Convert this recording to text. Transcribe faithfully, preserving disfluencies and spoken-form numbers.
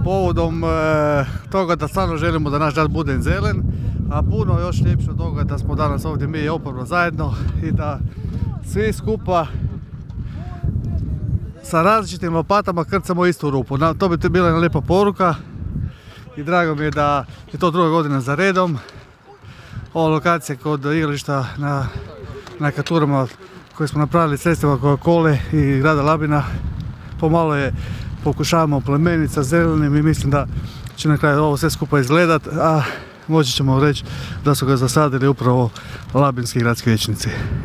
povodom e, toga da stvarno želimo da naš grad bude zelen, a puno još ljepše od toga da smo danas ovdje mi i oporba zajedno i da svi skupa sa različitim lopatama krcamo u istu rupu. Na, to bi to bila jedna lijepa poruka i drago mi je da je to druga godina za redom. Ova lokacija kod igrališta na, na Katurama koje smo napravili sredstvima Coca-Cole i grada Labina pomalo je pokušavamo plemeniti sa zelenim i mislim da će na kraju ovo sve skupa izgledat, a moći ćemo reći da su ga zasadili upravo labinski gradski vijećnici.